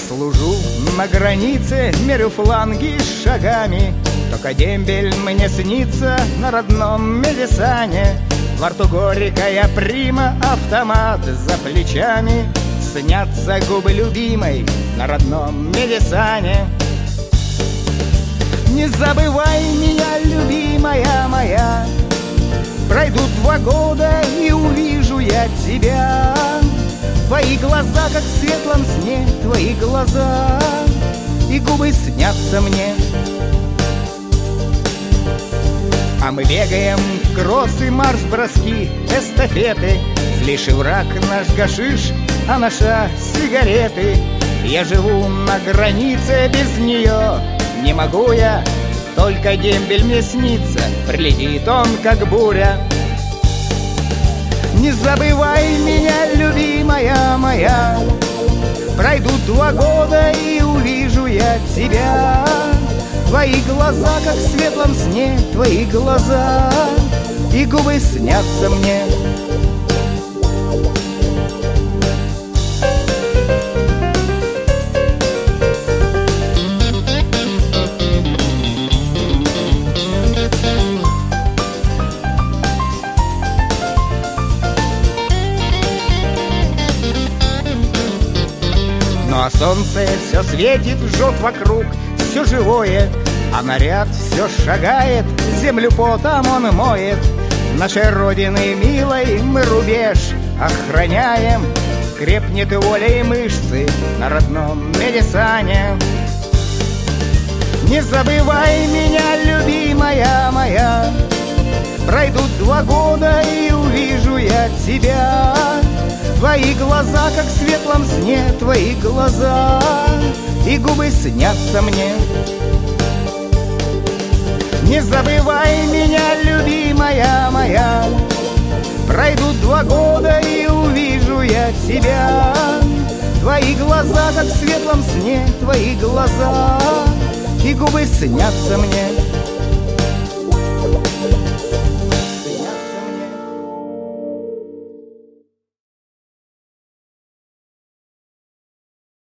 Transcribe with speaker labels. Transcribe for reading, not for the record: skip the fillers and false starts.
Speaker 1: служу на границе, мерю фланги шагами. Только дембель мне снится на родном Мелисане. Во рту горькая прима, автомат за плечами. Снятся губы любимой на родном Мелисане. Не забывай меня, любимая моя. Пройдут 2 года, и увижу я тебя. Твои глаза, как в светлом сне, твои глаза, и губы снятся мне. А мы бегаем кроссы, марш-броски, эстафеты. Злейший враг наш гашиш, а наша сигареты. Я живу на границе, без нее не могу я. Только дембель мне снится, прилетит он, как буря. Не забывай меня, любимая моя. Пройдут 2 года, и увижу я тебя. Твои глаза, как в светлом сне, твои глаза, и губы снятся мне. Ну а солнце все светит, жжет вокруг все живое, а наряд все шагает, землю потом он моет. Нашей родины милой мы рубеж охраняем. Крепнет воля и мышцы на родном Мелисане. Не забывай меня, любимая моя. Пройдут 2 года, и увижу я тебя. Твои глаза, как в светлом сне, твои глаза, и губы снятся мне. Не забывай меня, любимая моя. Пройдут 2 года, и увижу я тебя. Твои глаза, как в светлом сне, твои глаза, и губы снятся мне.